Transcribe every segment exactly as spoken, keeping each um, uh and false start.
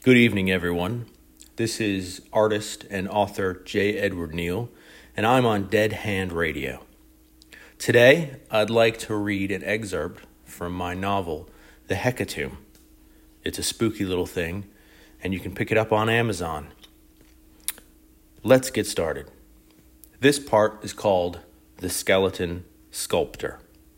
Good evening, everyone. This is artist and author J. Edward Neal, and I'm on Dead Hand Radio. Today, I'd like to read an excerpt from my novel, The Hecatomb. It's a spooky little thing, and you can pick it up on Amazon. Let's get started. This part is called The Skeleton Sculptor.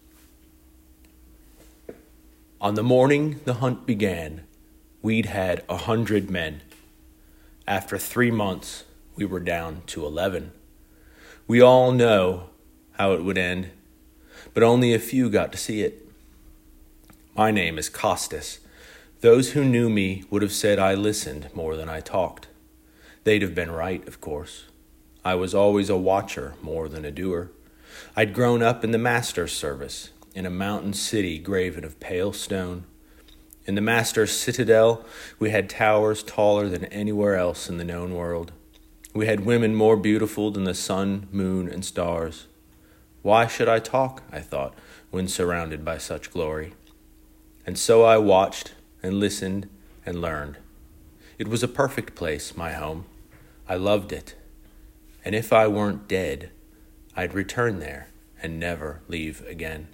On the morning the hunt began, we'd had a hundred men. After three months, we were down to eleven. We all know how it would end, but only a few got to see it. My name is Costas. Those who knew me would have said I listened more than I talked. They'd have been right, of course. I was always a watcher more than a doer. I'd grown up in the master's service, in a mountain city graven of pale stone. In the master's citadel, we had towers taller than anywhere else in the known world. We had women more beautiful than the sun, moon, and stars. Why should I talk, I thought, when surrounded by such glory? And so I watched and listened and learned. It was a perfect place, my home. I loved it. And if I weren't dead, I'd return there and never leave again.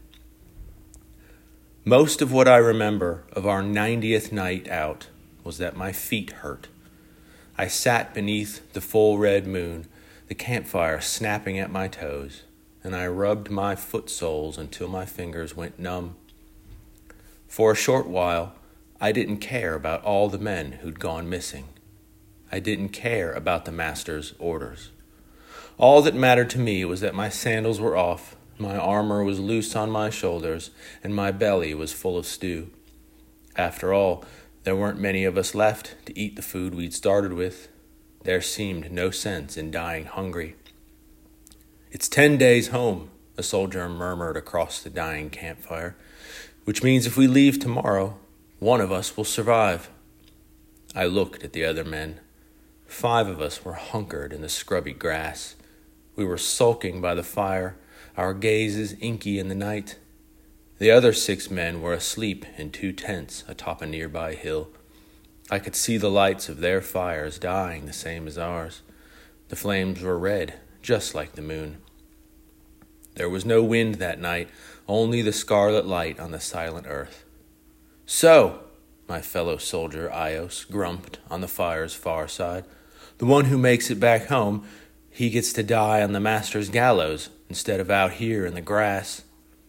Most of what I remember of our ninetieth night out was that my feet hurt. I sat beneath the full red moon, the campfire snapping at my toes, and I rubbed my foot soles until my fingers went numb. For a short while, I didn't care about all the men who'd gone missing. I didn't care about the master's orders. All that mattered to me was that my sandals were off, my armor was loose on my shoulders, and my belly was full of stew. After all, there weren't many of us left to eat the food we'd started with. There seemed no sense in dying hungry. "It's ten days home," a soldier murmured across the dying campfire, "which means if we leave tomorrow, one of us will survive." I looked at the other men. Five of us were hunkered in the scrubby grass. We were sulking by the fire, our gazes inky in the night. The other six men were asleep in two tents atop a nearby hill. I could see the lights of their fires dying the same as ours. The flames were red, just like the moon. There was no wind that night, only the scarlet light on the silent earth. "So," my fellow soldier Ios grumped on the fire's far side, "the one who makes it back home, he gets to die on the master's gallows instead of out here in the grass."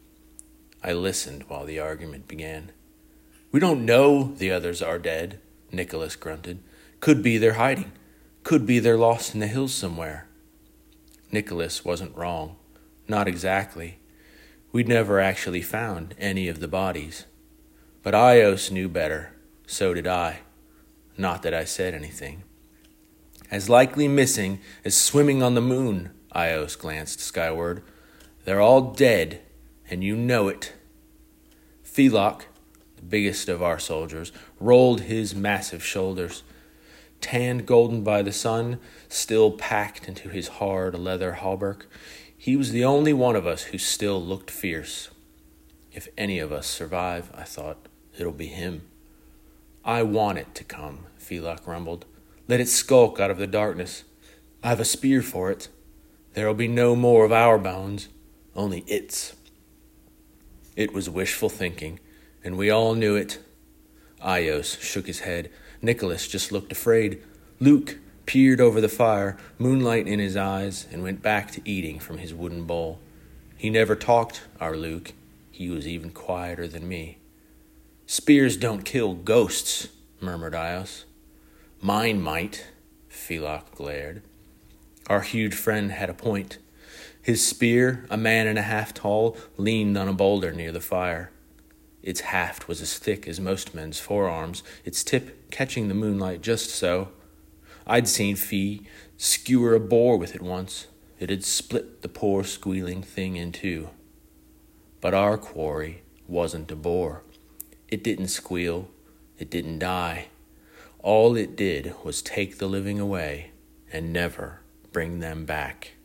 I listened while the argument began. "We don't know the others are dead," Nicholas grunted. "Could be they're hiding. Could be they're lost in the hills somewhere." Nicholas wasn't wrong. Not exactly. We'd never actually found any of the bodies. But Ios knew better. So did I. Not that I said anything. "As likely missing as swimming on the moon," Ios glanced skyward. "They're all dead, and you know it." Phelok, the biggest of our soldiers, rolled his massive shoulders. Tanned golden by the sun, still packed into his hard leather hauberk, he was the only one of us who still looked fierce. If any of us survive, I thought, it'll be him. "I want it to come," Phelok rumbled. "Let it skulk out of the darkness. I've a spear for it. There'll be no more of our bones, only its." It was wishful thinking, and we all knew it. Ios shook his head. Nicholas just looked afraid. Luke peered over the fire, moonlight in his eyes, and went back to eating from his wooden bowl. He never talked, our Luke. He was even quieter than me. "Spears don't kill ghosts," murmured Ios. "Mine might," Phelok glared. Our huge friend had a point. His spear, a man and a half tall, leaned on a boulder near the fire. Its haft was as thick as most men's forearms, its tip catching the moonlight just so. I'd seen Fee skewer a boar with it once. It had split the poor squealing thing in two. But our quarry wasn't a boar. It didn't squeal. It didn't die. All it did was take the living away and never bring them back.